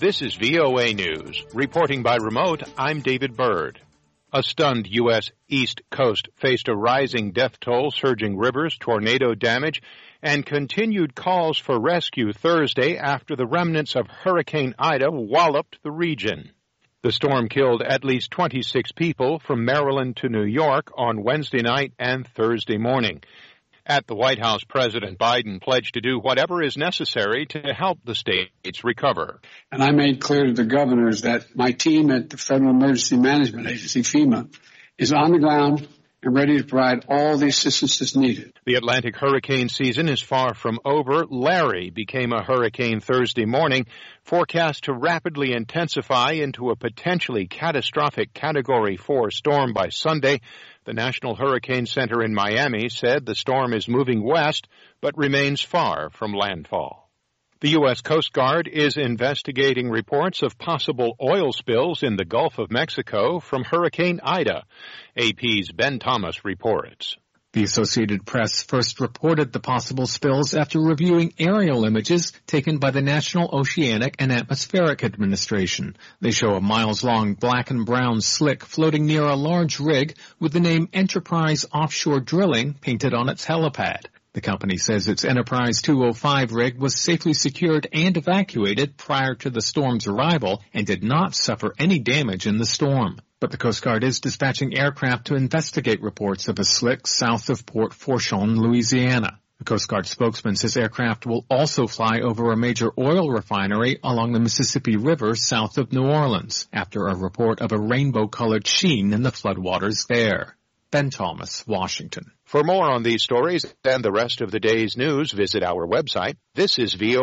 This is VOA News. Reporting by remote, I'm David Byrd. A stunned U.S. East Coast faced a rising death toll, surging rivers, tornado damage, and continued calls for rescue Thursday after the remnants of Hurricane Ida walloped the region. The storm killed at least 26 people from Maryland to New York on Wednesday night and Thursday morning. At the White House, President Biden pledged to do whatever is necessary to help the states recover. And I made clear to the governors that my team at the Federal Emergency Management Agency, FEMA, is on the ground and ready to provide all the assistance that's needed. The Atlantic hurricane season is far from over. Larry became a hurricane Thursday morning, forecast to rapidly intensify into a potentially catastrophic Category 4 storm by Sunday. The National Hurricane Center in Miami said the storm is moving west, but remains far from landfall. The U.S. Coast Guard is investigating reports of possible oil spills in the Gulf of Mexico from Hurricane Ida. AP's Ben Thomas reports. The Associated Press first reported the possible spills after reviewing aerial images taken by the National Oceanic and Atmospheric Administration. They show a miles-long black and brown slick floating near a large rig with the name Enterprise Offshore Drilling painted on its helipad. The company says its Enterprise 205 rig was safely secured and evacuated prior to the storm's arrival and did not suffer any damage in the storm. But the Coast Guard is dispatching aircraft to investigate reports of a slick south of Port Fourchon, Louisiana. The Coast Guard spokesman says aircraft will also fly over a major oil refinery along the Mississippi River south of New Orleans after a report of a rainbow-colored sheen in the floodwaters there. Ben Thomas, Washington. For more on these stories and the rest of the day's news, visit our website. This is VOA.